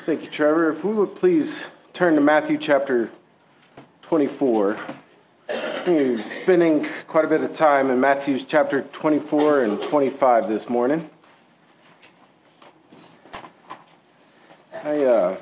Thank you, Trevor. If we would please turn to Matthew chapter 24. We're spending quite a bit of time in Matthew chapter 24 and 25 this morning. I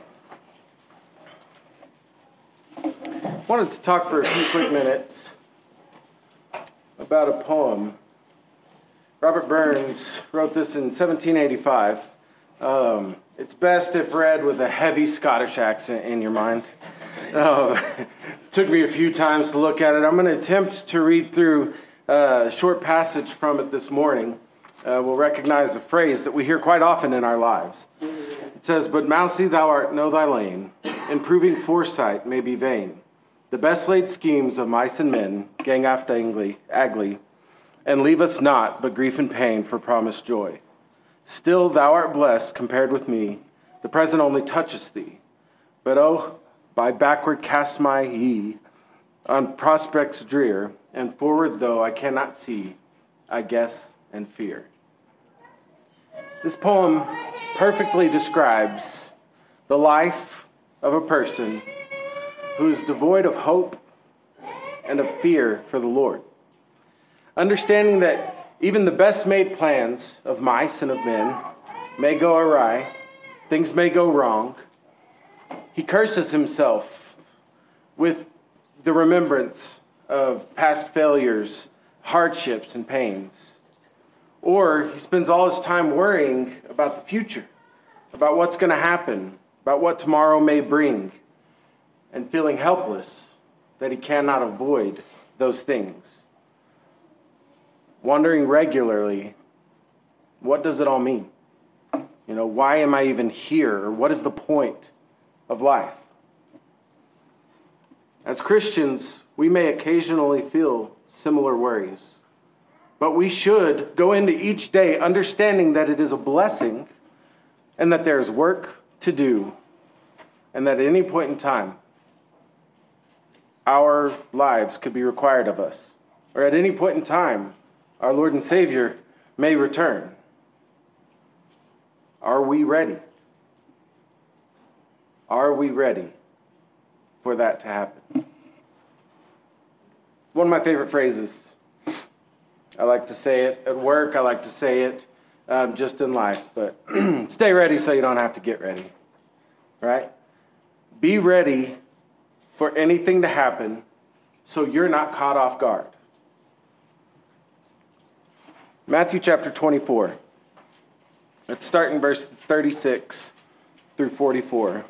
wanted to talk for a few quick minutes about a poem. Robert Burns wrote this in 1785. It's best if read with a heavy Scottish accent in your mind. It took me a few times to look at it. I'm going to attempt to read through a short passage from it this morning. We'll recognize a phrase that we hear quite often in our lives. It says, "But Mousie, thou art know thy lane, improving foresight may be vain. The best laid schemes of mice and men gang aft agly, and leave us naught but grief and pain for promised joy. Still thou art blessed compared with me, the present only touches thee. But oh, by backward cast my ye on prospects drear, and forward though I cannot see, I guess and fear." This poem perfectly describes the life of a person who is devoid of hope and of fear for the Lord. Understanding that even the best made plans of mice and of men may go awry, things may go wrong, he curses himself with the remembrance of past failures, hardships, and pains. Or he spends all his time worrying about the future, about what's going to happen, about what tomorrow may bring, and feeling helpless that he cannot avoid those things. Wondering regularly, what does it all mean? Why am I even here? Or what is the point of life? As Christians, we may occasionally feel similar worries, but we should go into each day understanding that it is a blessing and that there is work to do, and that at any point in time, our lives could be required of us, or at any point in time, our Lord and Savior may return. Are we ready? Are we ready for that to happen? One of my favorite phrases. I like to say it at work. I like to say it just in life. But stay ready so you don't have to get ready. Right? Be ready for anything to happen so you're not caught off guard. Matthew chapter 24. Let's start in verse 36 through 44.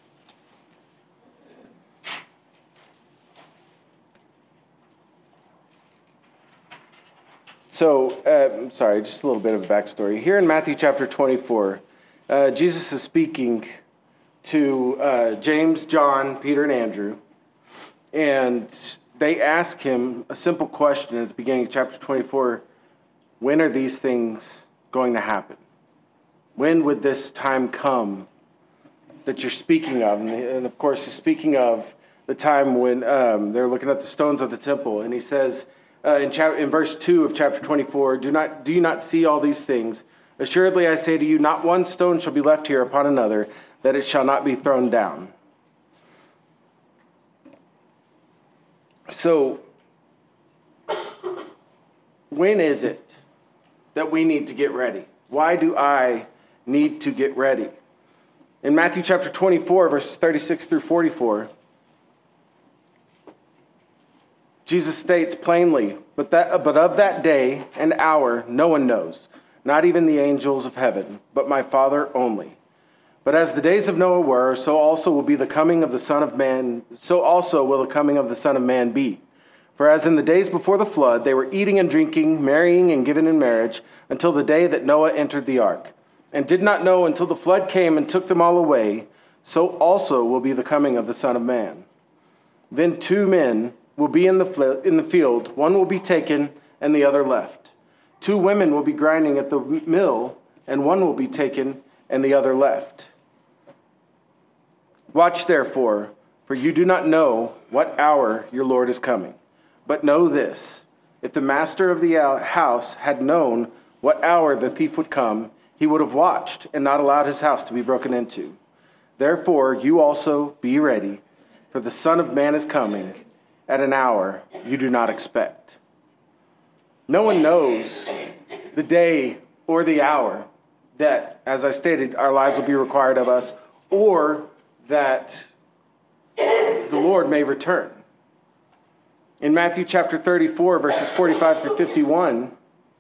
Just a little bit of a backstory. Here in Matthew chapter 24, Jesus is speaking to James, John, Peter, and Andrew, and they ask him a simple question at the beginning of chapter 24. When are these things going to happen? When would this time come that you're speaking of? And of course, he's speaking of the time when they're looking at the stones of the temple. And he says in verse 2 of chapter 24, Do you not see all these things? Assuredly, I say to you, not one stone shall be left here upon another, that it shall not be thrown down. So, when is it that we need to get ready? Why do I need to get ready? In Matthew chapter 24, verses 36 through 44, Jesus states plainly, but of that day and hour no one knows, not even the angels of heaven, but my Father only. But as the days of Noah were, so also will the coming of the Son of Man be. For as in the days before the flood, they were eating and drinking, marrying and giving in marriage, until the day that Noah entered the ark, and did not know until the flood came and took them all away, so also will be the coming of the Son of Man. Then two men will be in the field, one will be taken and the other left. Two women will be grinding at the mill, and one will be taken and the other left. Watch therefore, for you do not know what hour your Lord is coming. But know this, if the master of the house had known what hour the thief would come, he would have watched and not allowed his house to be broken into. Therefore, you also be ready, for the Son of Man is coming at an hour you do not expect. No one knows the day or the hour that, as I stated, our lives will be required of us, or that the Lord may return. In Matthew chapter 34, verses 45 through 51,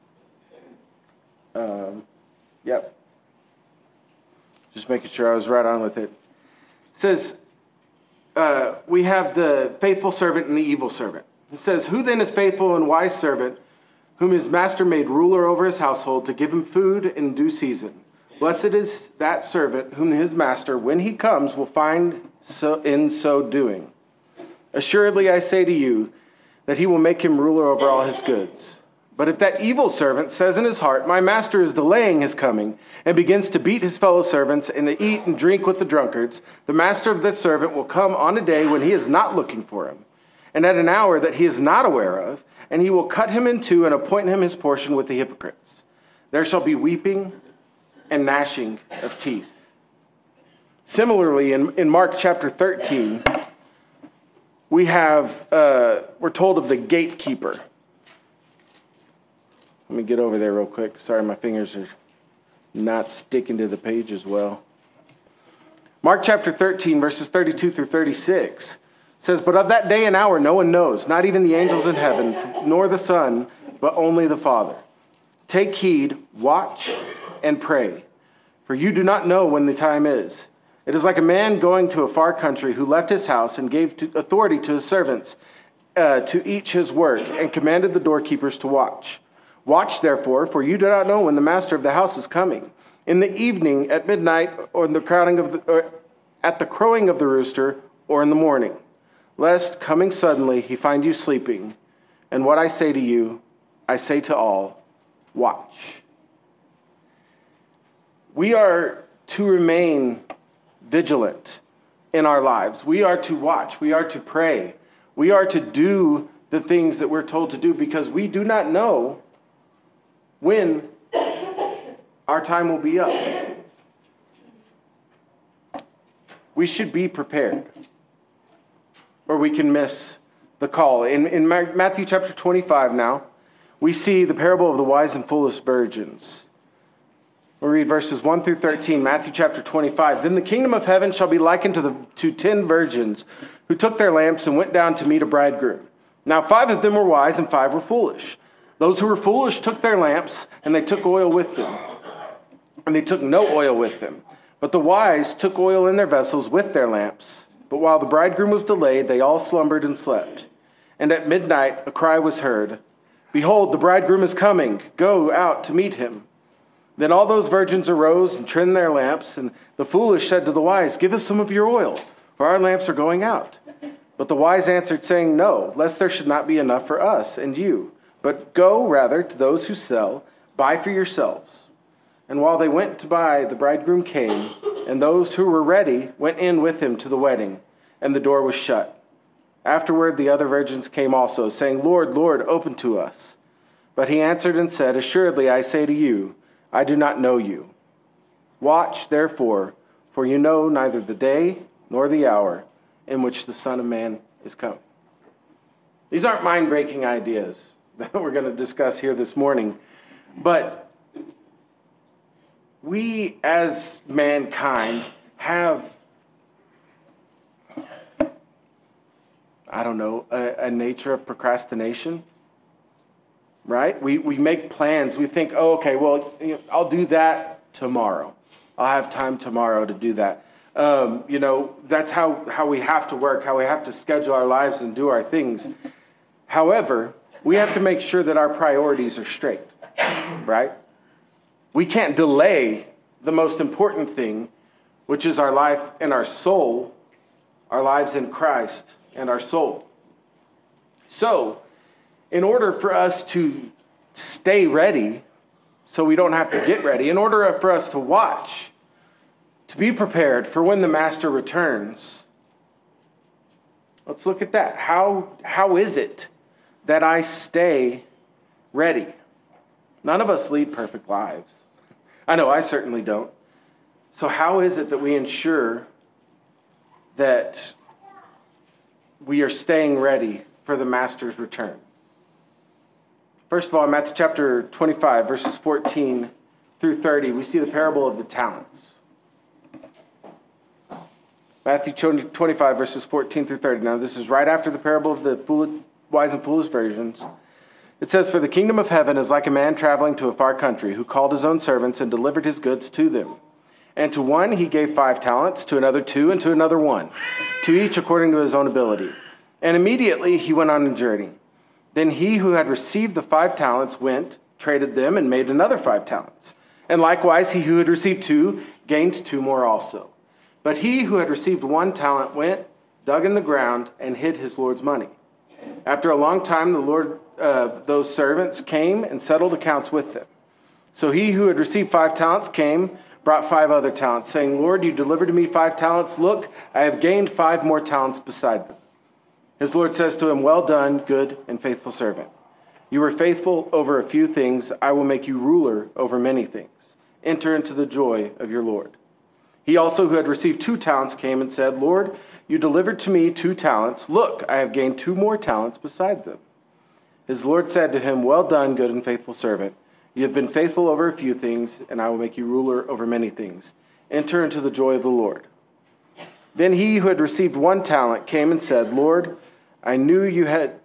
just making sure I was right on with it. It says, we have the faithful servant and the evil servant. It says, who then is faithful and wise servant, whom his master made ruler over his household to give him food in due season? Blessed is that servant whom his master, when he comes, will find in so doing. Assuredly, I say to you that he will make him ruler over all his goods. But if that evil servant says in his heart, my master is delaying his coming, and begins to beat his fellow servants and to eat and drink with the drunkards, the master of that servant will come on a day when he is not looking for him, and at an hour that he is not aware of, and he will cut him in two and appoint him his portion with the hypocrites. There shall be weeping and gnashing of teeth. Similarly, in Mark chapter 13, we're told of the gatekeeper. Let me get over there real quick. Sorry, my fingers are not sticking to the page as well. Mark chapter 13, verses 32 through 36 says, but of that day and hour no one knows, not even the angels in heaven, nor the Son, but only the Father. Take heed, watch, and pray, for you do not know when the time is. It is like a man going to a far country who left his house and gave authority to his servants to each his work, and commanded the doorkeepers to watch. Watch, therefore, for you do not know when the master of the house is coming. In the evening, at midnight, or at the crowing of the rooster, or in the morning, lest, coming suddenly, he find you sleeping. And what I say to you, I say to all, watch. We are to remain vigilant in our lives. We are to watch. We are to pray. We are to do the things that we're told to do, because we do not know when our time will be up. We should be prepared, or we can miss the call. In Matthew chapter 25 now, we see the parable of the wise and foolish virgins. We'll read verses 1 through 13, Matthew chapter 25. Then the kingdom of heaven shall be likened to 10 virgins who took their lamps and went down to meet a bridegroom. Now 5 of them were wise and 5 were foolish. Those who were foolish took their lamps, and they took oil with them. And they took no oil with them. But the wise took oil in their vessels with their lamps. But while the bridegroom was delayed, they all slumbered and slept. And at midnight a cry was heard, behold, the bridegroom is coming. Go out to meet him. Then all those virgins arose and trimmed their lamps. And the foolish said to the wise, give us some of your oil, for our lamps are going out. But the wise answered, saying, no, lest there should not be enough for us and you. But go rather to those who sell, buy for yourselves. And while they went to buy, the bridegroom came, and those who were ready went in with him to the wedding, and the door was shut. Afterward the other virgins came also, saying, Lord, Lord, open to us. But he answered and said, assuredly I say to you, I do not know you. Watch, therefore, for you know neither the day nor the hour in which the Son of Man is coming. These aren't mind-breaking ideas that we're going to discuss here this morning, but we as mankind have, a nature of procrastination, right? We make plans. We think, oh, okay, well, I'll do that tomorrow. I'll have time tomorrow to do that. That's how we have to work, how we have to schedule our lives and do our things. However, we have to make sure that our priorities are straight, right? We can't delay the most important thing, which is our life and our soul, our lives in Christ and our soul. So, in order for us to stay ready, so we don't have to get ready, in order for us to watch, to be prepared for when the Master returns, let's look at that. How is it that I stay ready? None of us lead perfect lives. I know I certainly don't. So how is it that we ensure that we are staying ready for the master's return. First of all, in Matthew chapter 25, verses 14 through 30, we see the parable of the talents. Matthew 25, verses 14 through 30. Now, this is right after the parable of the wise and foolish virgins. It says, "For the kingdom of heaven is like a man traveling to a far country, who called his own servants and delivered his goods to them. And to one he gave 5 talents, to another 2, and to another 1, to each according to his own ability. And immediately he went on a journey. Then he who had received the 5 talents went, traded them, and made another 5 talents. And likewise he who had received 2 gained 2 more also. But he who had received 1 talent went, dug in the ground, and hid his Lord's money. After a long time, the Lord those servants came and settled accounts with them. So he who had received 5 talents came, brought 5 other talents, saying, 'Lord, you delivered to me 5 talents. Look, I have gained 5 more talents beside them.' His Lord says to him, 'Well done, good and faithful servant. You were faithful over a few things. I will make you ruler over many things. Enter into the joy of your Lord.' He also who had received 2 talents came and said, 'Lord, you delivered to me 2 talents. Look, I have gained 2 more talents beside them.' His Lord said to him, 'Well done, good and faithful servant. You have been faithful over a few things, and I will make you ruler over many things. Enter into the joy of the Lord.' Then he who had received 1 talent came and said, 'Lord, I knew you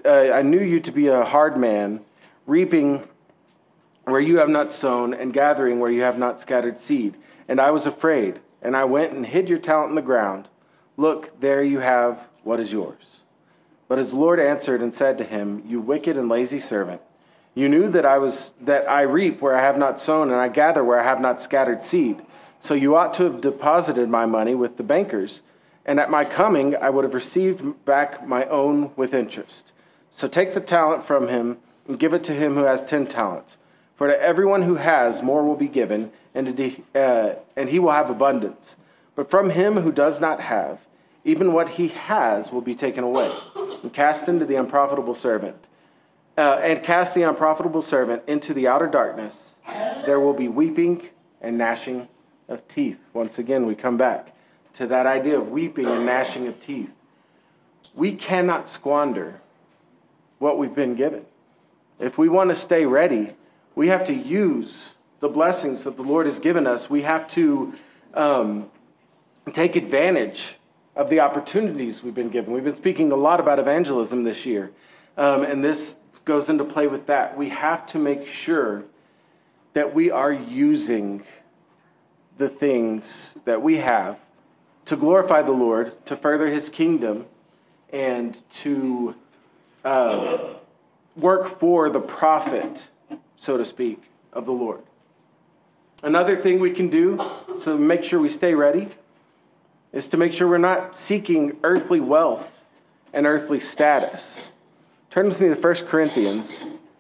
to be a hard man, reaping where you have not sown, and gathering where you have not scattered seed. And I was afraid, and I went and hid your talent in the ground. Look, there you have what is yours.' But his Lord answered and said to him, 'You wicked and lazy servant. You knew that I reap where I have not sown, and I gather where I have not scattered seed. So you ought to have deposited my money with the bankers, and at my coming I would have received back my own with interest. So take the talent from him and give it to him who has 10 talents. For to everyone who has, more will be given, and he will have abundance. But from him who does not have, even what he has will be taken away, and cast into the unprofitable servant. And cast the unprofitable servant into the outer darkness. There will be weeping and gnashing of teeth.'" Once again, we come back to that idea of weeping and gnashing of teeth. We cannot squander what we've been given. If we want to stay ready, we have to use the blessings that the Lord has given us. We have to take advantage of the opportunities we've been given. We've been speaking a lot about evangelism this year, and this goes into play with that. We have to make sure that we are using the things that we have to glorify the Lord, to further his kingdom, and to work for the profit, so to speak, of the Lord. Another thing we can do to make sure we stay ready is to make sure we're not seeking earthly wealth and earthly status. Turn with me to 1 Corinthians.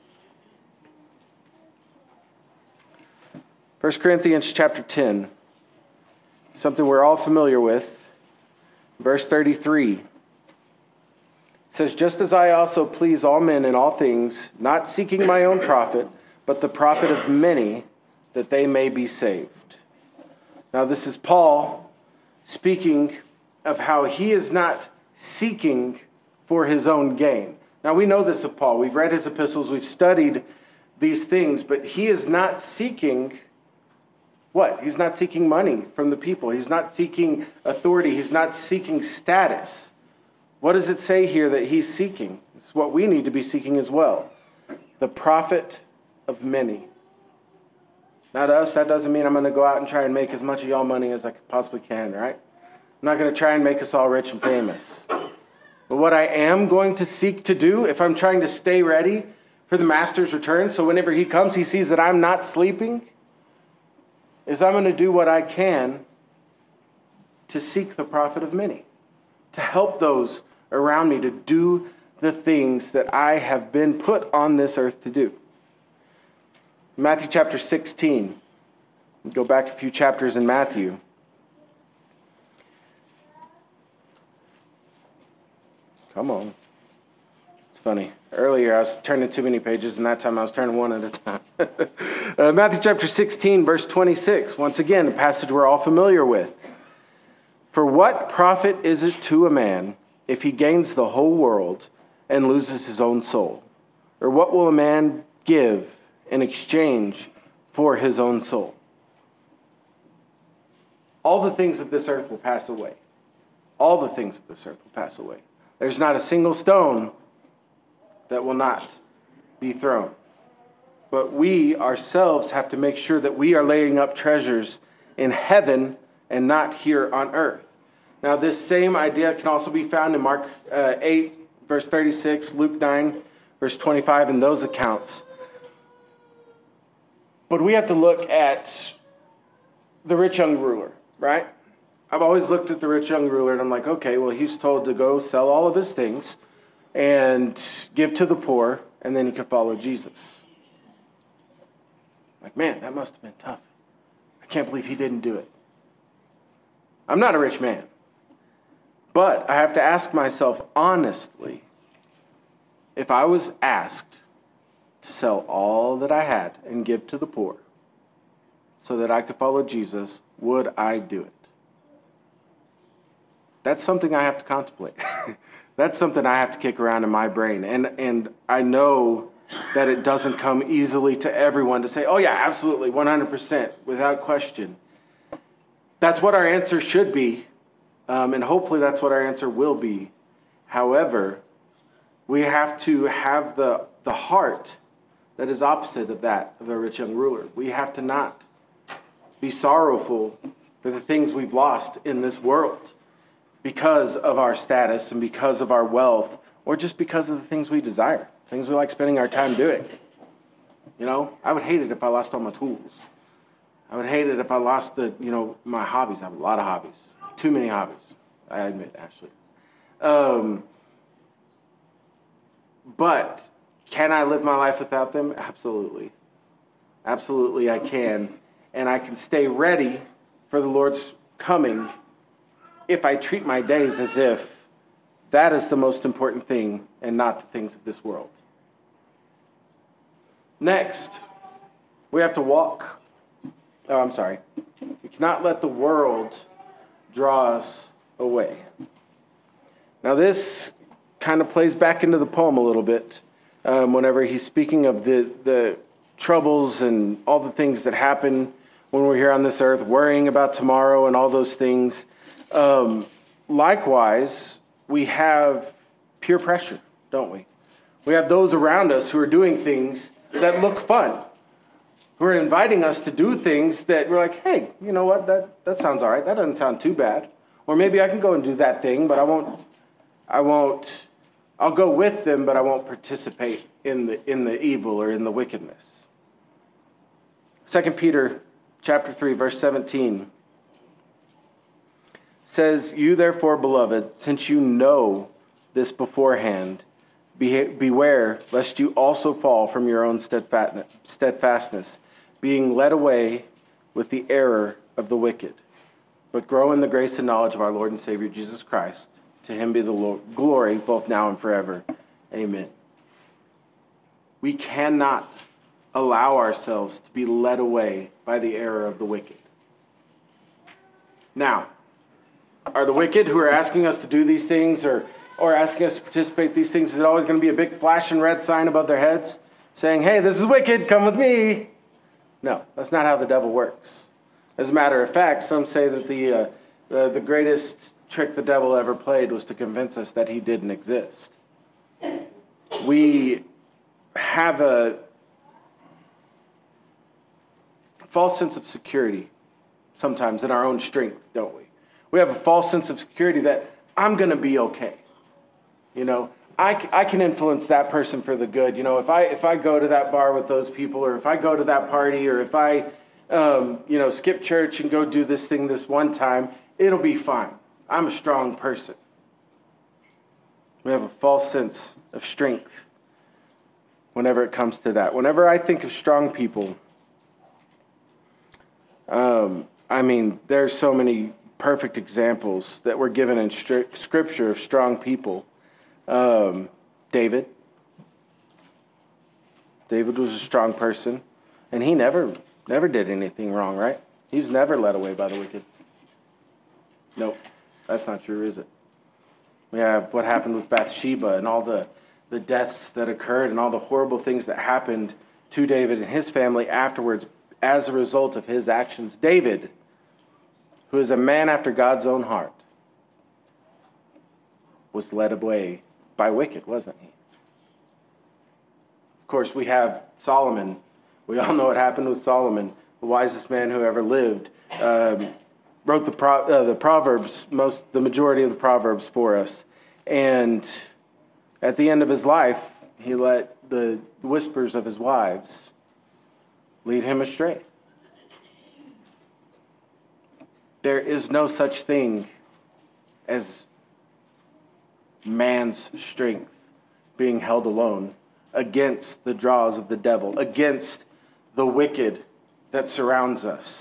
1 Corinthians chapter 10. Something we're all familiar with. Verse 33. It says, "Just as I also please all men in all things, not seeking my own profit, but the profit of many, that they may be saved." Now this is Paul speaking of how he is not seeking for his own gain. Now we know this of Paul. We've read his epistles. We've studied these things. But he is not seeking what? He's not seeking money from the people. He's not seeking authority. He's not seeking status. What does it say here that he's seeking? It's what we need to be seeking as well. The profit of many. Not us. That doesn't mean I'm going to go out and try and make as much of y'all money as I possibly can, right? I'm not going to try and make us all rich and famous. But what I am going to seek to do, if I'm trying to stay ready for the master's return, so whenever he comes, he sees that I'm not sleeping, is I'm going to do what I can to seek the profit of many, to help those around me to do the things that I have been put on this earth to do. Matthew chapter 16. Go back a few chapters in Matthew. Come on. It's funny. Earlier I was turning too many pages, and that time I was turning one at a time. Matthew chapter 16, verse 26. Once again, a passage we're all familiar with. For what profit is it to a man if he gains the whole world and loses his own soul? Or what will a man give in exchange for his own soul? All the things of this earth will pass away. All the things of this earth will pass away. There's not a single stone that will not be thrown. But we ourselves have to make sure that we are laying up treasures in heaven and not here on earth. Now, this same idea can also be found in Mark 8, verse 36, Luke 9, verse 25, and those accounts. But we have to look at the rich young ruler, right? I've always looked at the rich young ruler and I'm like, okay, well, he's told to go sell all of his things and give to the poor, and then he can follow Jesus. Like, man, that must have been tough. I can't believe he didn't do it. I'm not a rich man. But I have to ask myself honestly, if I was asked to sell all that I had and give to the poor so that I could follow Jesus, would I do it? That's something I have to contemplate. That's something I have to kick around in my brain. And I know that it doesn't come easily to everyone to say, oh yeah, absolutely, 100%, without question. That's what our answer should be, and hopefully that's what our answer will be. However, we have to have the heart that is opposite of that of the rich young ruler. We have to not be sorrowful for the things we've lost in this world because of our status and because of our wealth, or just because of the things we desire. Things we like spending our time doing. You know, I would hate it if I lost all my tools. I would hate it if I lost my hobbies. I have a lot of hobbies. Too many hobbies, I admit, actually. But can I live my life without them? Absolutely. Absolutely I can. And I can stay ready for the Lord's coming if I treat my days as if that is the most important thing and not the things of this world. Next, we have to walk. We cannot let the world draw us away. Now this kind of plays back into the poem a little bit whenever he's speaking of the troubles and all the things that happen when we're here on this earth, worrying about tomorrow and all those things. Likewise, we have peer pressure, don't we? We have those around us who are doing things that look fun, who are inviting us to do things that we're like, hey, you know what, that sounds all right. That doesn't sound too bad. Or maybe I can go and do that thing, but I'll go with them, but I won't participate in the evil or in the wickedness. 2 Peter chapter 3, verse 17 says, you therefore, beloved, since you know this beforehand, beware lest you also fall from your own steadfastness, being led away with the error of the wicked. But grow in the grace and knowledge of our Lord and Savior Jesus Christ. To him be the glory both now and forever. Amen. We cannot allow ourselves to be led away by the error of the wicked. Now, are the wicked who are asking us to do these things or asking us to participate in these things, is it always going to be a big flashing red sign above their heads saying, hey, this is wicked, come with me? No, that's not how the devil works. As a matter of fact, some say that the greatest trick the devil ever played was to convince us that he didn't exist. We have a false sense of security sometimes in our own strength, don't we? We have a false sense of security that I'm going to be okay. You know, I can influence that person for the good. You know, if I go to that bar with those people, or if I go to that party, or if I, skip church and go do this thing this one time, it'll be fine. I'm a strong person. We have a false sense of strength whenever it comes to that. Whenever I think of strong people, there's so many perfect examples that were given in Scripture of strong people. David was a strong person, and he never did anything wrong, right? He was never led away by the wicked. Nope. That's not true, is it? We have what happened with Bathsheba and all the deaths that occurred and all the horrible things that happened to David and his family afterwards as a result of his actions. David, who is a man after God's own heart, was led away by wicked, wasn't he? Of course, we have Solomon. We all know what happened with Solomon, the wisest man who ever lived. Wrote the Proverbs, the majority of the Proverbs for us. And at the end of his life, he let the whispers of his wives lead him astray. There is no such thing as man's strength being held alone against the draws of the devil, against the wicked that surrounds us.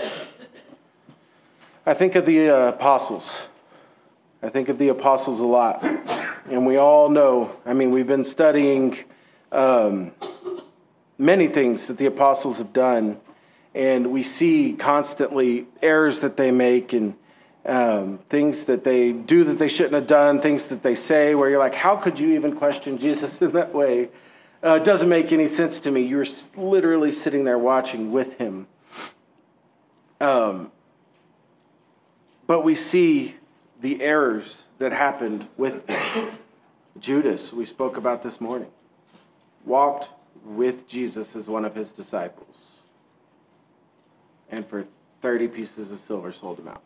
I think of the apostles. I think of the apostles a lot. And we all know, we've been studying many things that the apostles have done. And we see constantly errors that they make and things that they do that they shouldn't have done, things that they say where you're like, how could you even question Jesus in that way? It doesn't make any sense to me. You're literally sitting there watching with him. But we see the errors that happened with Judas, we spoke about this morning, walked with Jesus as one of his disciples, and for 30 pieces of silver sold him out.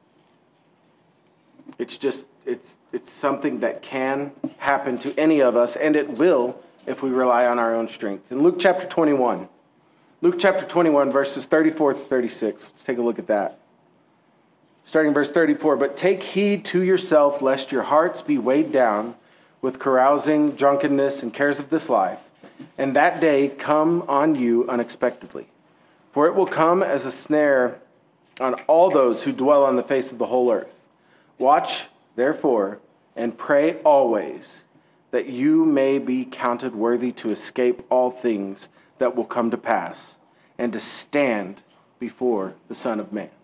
It's something that can happen to any of us, and it will if we rely on our own strength. In Luke chapter 21, verses 34 to 36, let's take a look at that. Starting verse 34, but take heed to yourself, lest your hearts be weighed down with carousing, drunkenness, and cares of this life, and that day come on you unexpectedly. For it will come as a snare on all those who dwell on the face of the whole earth. Watch, therefore, and pray always, that you may be counted worthy to escape all things that will come to pass, and to stand before the Son of Man.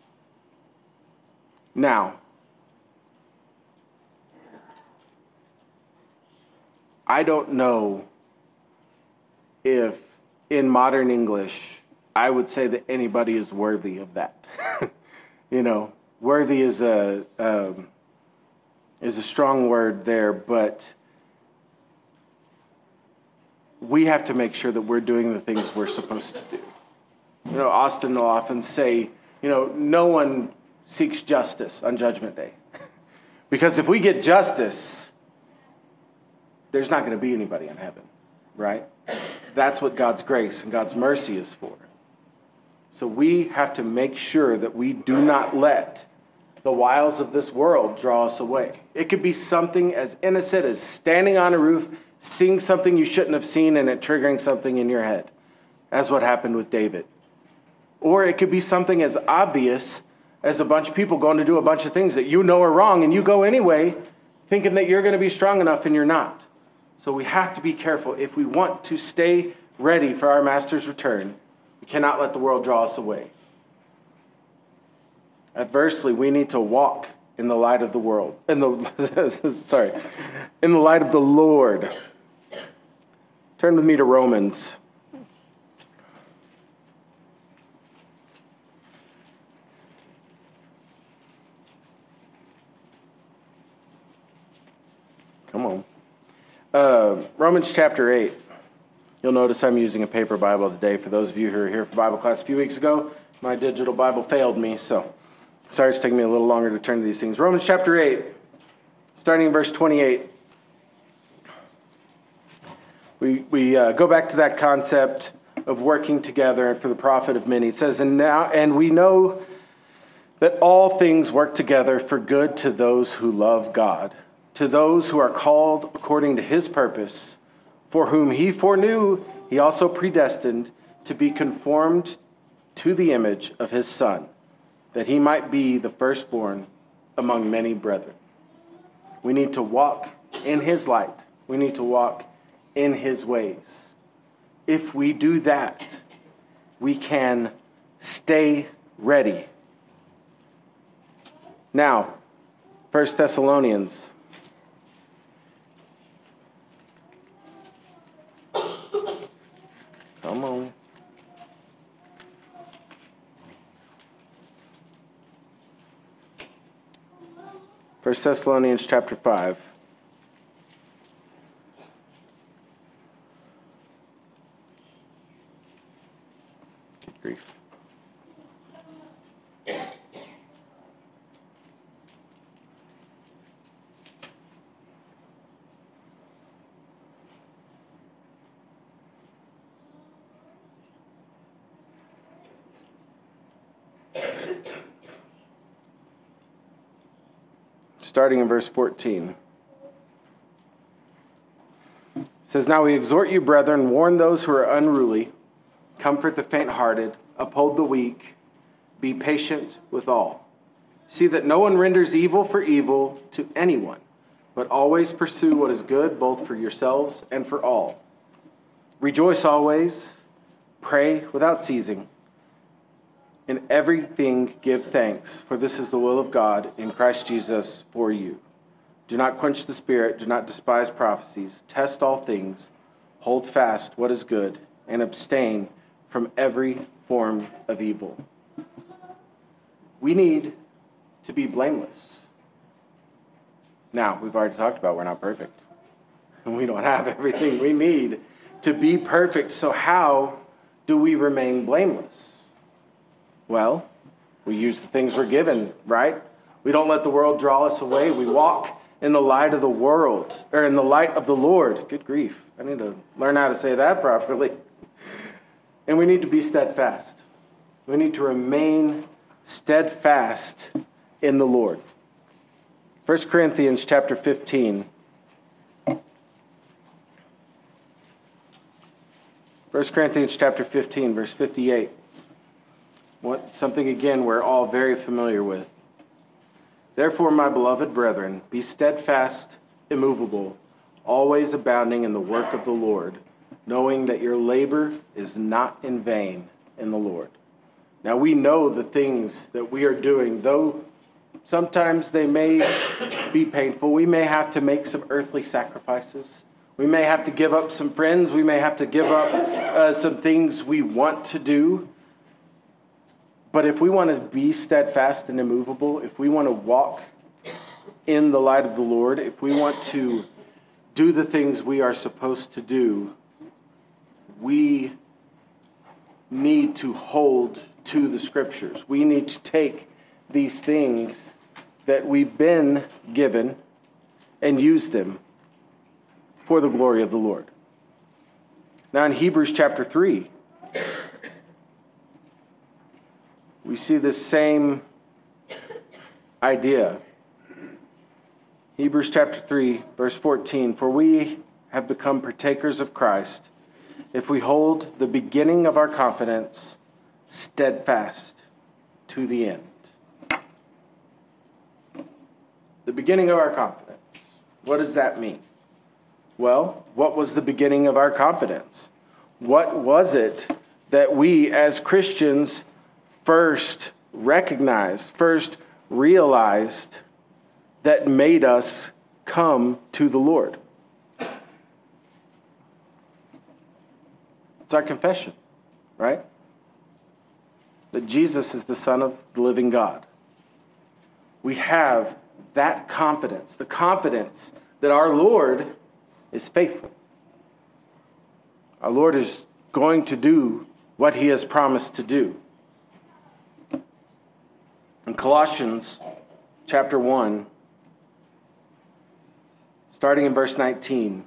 Now, I don't know if in modern English I would say that anybody is worthy of that. Worthy is a strong word there, but we have to make sure that we're doing the things we're supposed to do. Austin will often say, no one seeks justice on Judgment Day. Because if we get justice, there's not going to be anybody in heaven, right? That's what God's grace and God's mercy is for. So we have to make sure that we do not let the wiles of this world draw us away. It could be something as innocent as standing on a roof, seeing something you shouldn't have seen, and it triggering something in your head, as what happened with David. Or it could be something as obvious as a bunch of people going to do a bunch of things that you know are wrong, and you go anyway, thinking that you're going to be strong enough, and you're not. So we have to be careful. If we want to stay ready for our Master's return, we cannot let the world draw us away. Adversely, we need to walk in the light of the world. In the light of the Lord. Turn with me to Romans. Come on. Romans chapter 8. You'll notice I'm using a paper Bible today. For those of you who were here for Bible class a few weeks ago, my digital Bible failed me, so sorry it's taking me a little longer to turn to these things. Romans chapter 8, starting in verse 28. We go back to that concept of working together and for the profit of many. It says, and we know that all things work together for good to those who love God, to those who are called according to his purpose, for whom he foreknew, he also predestined to be conformed to the image of his Son, that he might be the firstborn among many brethren. We need to walk in his light. We need to walk in his ways. If we do that, we can stay ready. Now, 1 Thessalonians. Come on. First Thessalonians chapter 5. Good grief. Starting in verse 14. It says, "Now we exhort you, brethren, warn those who are unruly, comfort the faint-hearted, uphold the weak, be patient with all. See that no one renders evil for evil to anyone, but always pursue what is good, both for yourselves and for all. Rejoice always, pray without ceasing. In everything give thanks, for this is the will of God in Christ Jesus for you. Do not quench the spirit, do not despise prophecies, test all things, hold fast what is good, and abstain from every form of evil." We need to be blameless. Now, we've already talked about we're not perfect, and we don't have everything we need to be perfect. So how do we remain blameless? Well, we use the things we're given, right? We don't let the world draw us away. We walk in the light of the world, or in the light of the Lord. Good grief. I need to learn how to say that properly. And we need to be steadfast. We need to remain steadfast in the Lord. 1 Corinthians chapter 15. 1 Corinthians chapter 15, verse 58. Something, again, we're all very familiar with. "Therefore, my beloved brethren, be steadfast, immovable, always abounding in the work of the Lord, knowing that your labor is not in vain in the Lord." Now, we know the things that we are doing, though sometimes they may be painful. We may have to make some earthly sacrifices. We may have to give up some friends. We may have to give up some things we want to do. But if we want to be steadfast and immovable, if we want to walk in the light of the Lord, if we want to do the things we are supposed to do, we need to hold to the Scriptures. We need to take these things that we've been given and use them for the glory of the Lord. Now in Hebrews chapter 3, we see this same idea. Hebrews chapter 3, verse 14, "For we have become partakers of Christ, if we hold the beginning of our confidence steadfast to the end." The beginning of our confidence. What does that mean? Well, what was the beginning of our confidence? What was it that we as Christians first recognized, first realized that made us come to the Lord? It's our confession, right? That Jesus is the Son of the living God. We have that confidence, the confidence that our Lord is faithful. Our Lord is going to do what he has promised to do. In Colossians chapter 1, starting in verse 19,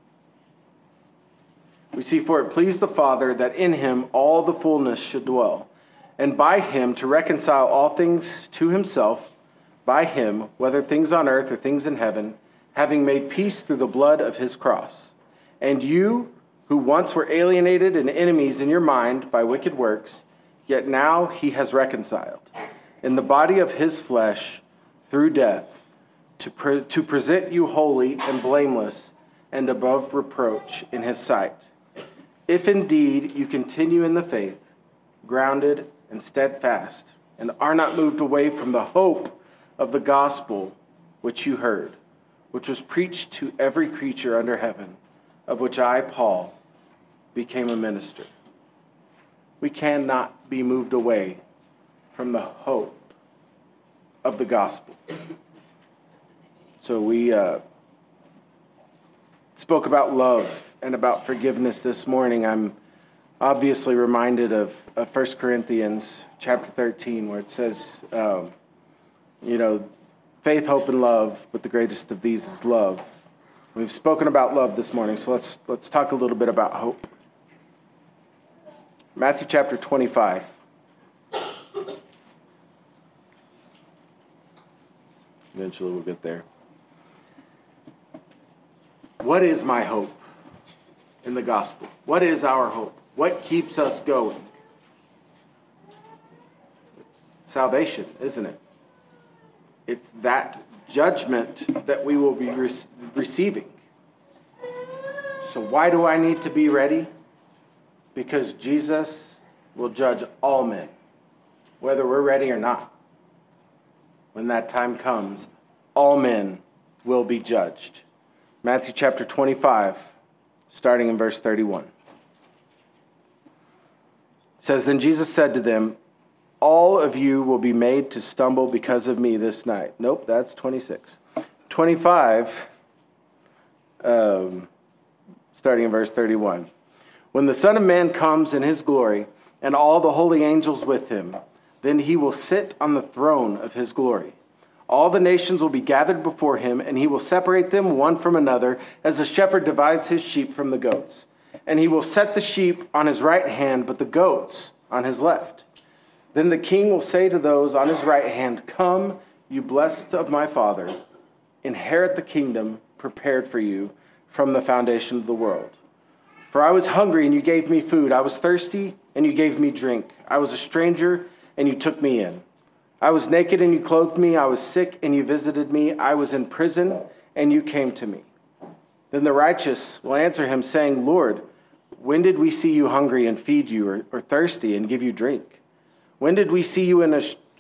we see, "For it pleased the Father that in him all the fullness should dwell, and by him to reconcile all things to himself, by him, whether things on earth or things in heaven, having made peace through the blood of his cross. And you, who once were alienated and enemies in your mind by wicked works, yet now he has reconciled in the body of his flesh through death, to present you holy and blameless and above reproach in his sight. If indeed you continue in the faith, grounded and steadfast, and are not moved away from the hope of the gospel which you heard, which was preached to every creature under heaven, of which I, Paul, became a minister. We cannot be moved away from the hope of the gospel. So we spoke about love and about forgiveness this morning. I'm obviously reminded of 1 Corinthians chapter 13, where it says, faith, hope, and love, but the greatest of these is love. We've spoken about love this morning, so let's talk a little bit about hope. Matthew chapter 25. Eventually we'll get there. What is my hope in the gospel? What is our hope? What keeps us going? Salvation, isn't it? It's that judgment that we will be receiving. So why do I need to be ready? Because Jesus will judge all men, whether we're ready or not. When that time comes, all men will be judged. Matthew chapter 25, starting in verse 31. It says, Then Jesus said to them, all of you will be made to stumble because of me this night. Nope, that's 26. 25, starting in verse 31. When the Son of Man comes in his glory, and all the holy angels with him, then he will sit on the throne of his glory. All the nations will be gathered before him, and he will separate them one from another, as a shepherd divides his sheep from the goats. And he will set the sheep on his right hand, but the goats on his left. Then the king will say to those on his right hand, Come, you blessed of my Father, inherit the kingdom prepared for you from the foundation of the world. For I was hungry, and you gave me food. I was thirsty, and you gave me drink. I was a stranger, and you took me in. I was naked, and you clothed me. I was sick, and you visited me. I was in prison, and you came to me. Then the righteous will answer him, saying, Lord, when did we see you hungry and feed you, or thirsty and give you drink? When did we see you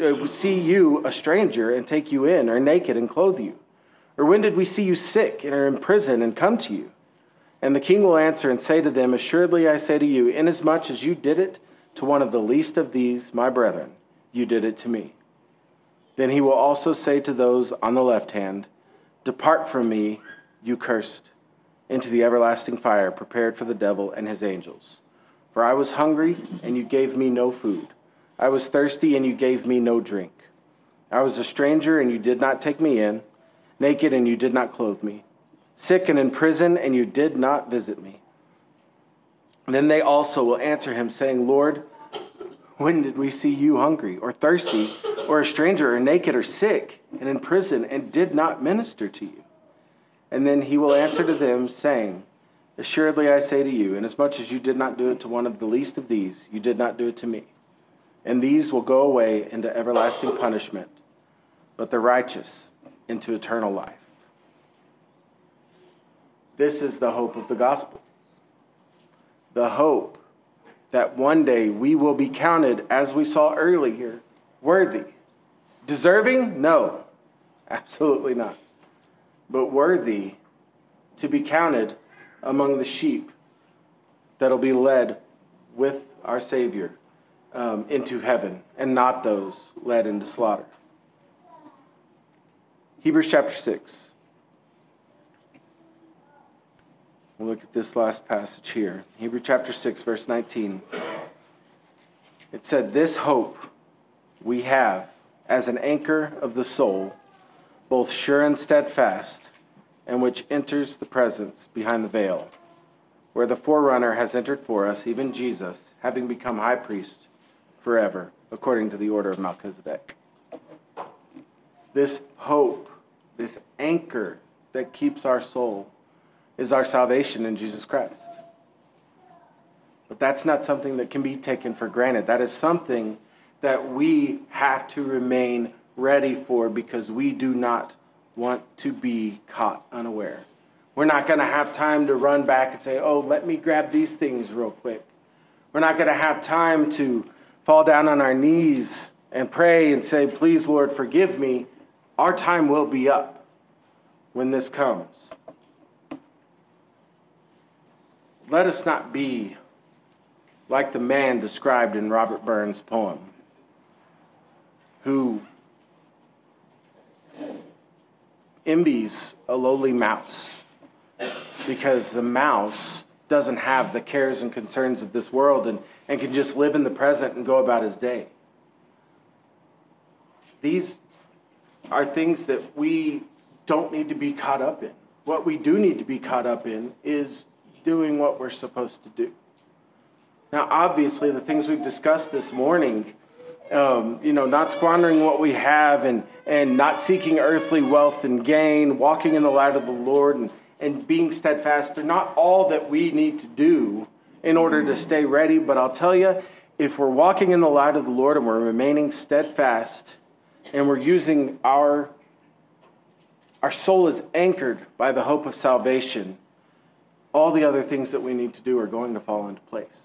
a stranger and take you in, or naked and clothe you? Or when did we see you sick and are in prison and come to you? And the king will answer and say to them, Assuredly I say to you, inasmuch as you did it to one of the least of these, my brethren, you did it to me. Then he will also say to those on the left hand, Depart from me, you cursed, into the everlasting fire prepared for the devil and his angels. For I was hungry, and you gave me no food. I was thirsty, and you gave me no drink. I was a stranger, and you did not take me in, naked, and you did not clothe me, sick and in prison, and you did not visit me. Then they also will answer him, saying, Lord, when did we see you hungry, or thirsty, or a stranger, or naked, or sick, and in prison, and did not minister to you? And then he will answer to them, saying, Assuredly I say to you, inasmuch as you did not do it to one of the least of these, you did not do it to me. And these will go away into everlasting punishment, but the righteous into eternal life. This is the hope of the gospel. The hope that one day we will be counted, as we saw earlier, worthy. Deserving? No, absolutely not. But worthy to be counted among the sheep that'll be led with our Savior into heaven, and not those led into slaughter. Hebrews chapter 6. We'll look at this last passage here. Hebrews chapter 6, verse 19. It said, This hope we have as an anchor of the soul, both sure and steadfast, and which enters the presence behind the veil, where the forerunner has entered for us, even Jesus, having become high priest forever, according to the order of Melchizedek. This hope, this anchor that keeps our soul, is our salvation in Jesus Christ. But that's not something that can be taken for granted. That is something that we have to remain ready for, because we do not want to be caught unaware. We're not going to have time to run back and say, oh, let me grab these things real quick. We're not going to have time to fall down on our knees and pray and say, please, Lord, forgive me. Our time will be up. when this comes, let us not be like the man described in Robert Burns' poem, who envies a lowly mouse because the mouse doesn't have the cares and concerns of this world and can just live in the present and go about his day. These are things that we don't need to be caught up in. What we do need to be caught up in is doing what we're supposed to do. Now, obviously, the things we've discussed this morning, not squandering what we have and not seeking earthly wealth and gain, walking in the light of the Lord and being steadfast, they're not all that we need to do in order to stay ready. But I'll tell you, if we're walking in the light of the Lord and we're remaining steadfast and we're using our soul is anchored by the hope of salvation, all the other things that we need to do are going to fall into place.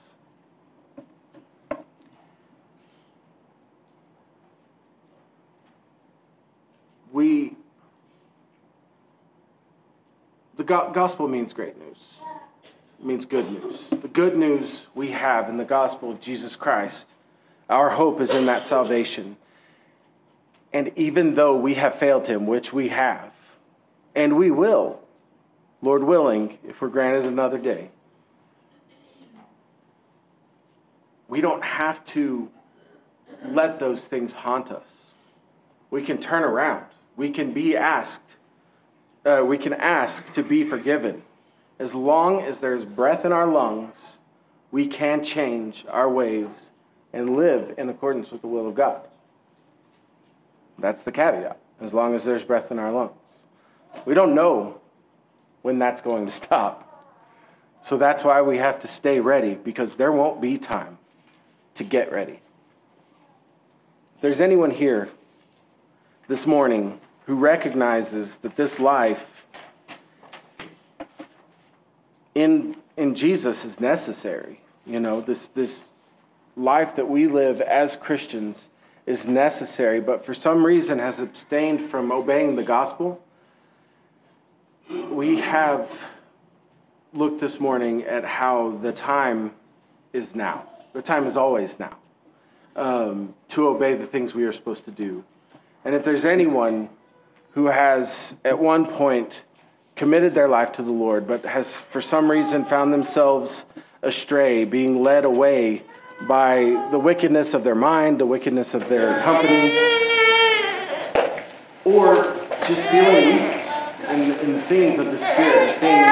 The gospel means great news. It means good news. The good news we have in the gospel of Jesus Christ, our hope is in that salvation. And even though we have failed him, which we have, and we will, Lord willing, if we're granted another day, we don't have to let those things haunt us. We can turn around. We can ask to be forgiven. As long as there's breath in our lungs, we can change our ways and live in accordance with the will of God. That's the caveat. As long as there's breath in our lungs. We don't know when that's going to stop. So that's why we have to stay ready, because there won't be time to get ready. If there's anyone here this morning who recognizes that this life in Jesus is necessary, this life that we live as Christians is necessary, but for some reason has abstained from obeying the gospel, we have looked this morning at how the time is now. The time is always now to obey the things we are supposed to do. And if there's anyone who has at one point committed their life to the Lord, but has for some reason found themselves astray, being led away by the wickedness of their mind, the wickedness of their company, or just feeling weak in things of the Spirit, things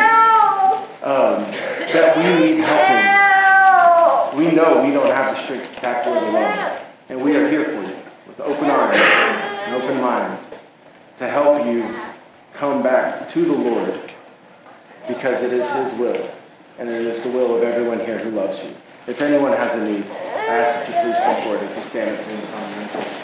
that we need help in. We know we don't have the strength to tackle it alone. And we are here for you with open arms and open minds to help you come back to the Lord, because it is his will, and it is the will of everyone here who loves you. If anyone has a need, I ask that you please come forward as we stand and sing the song.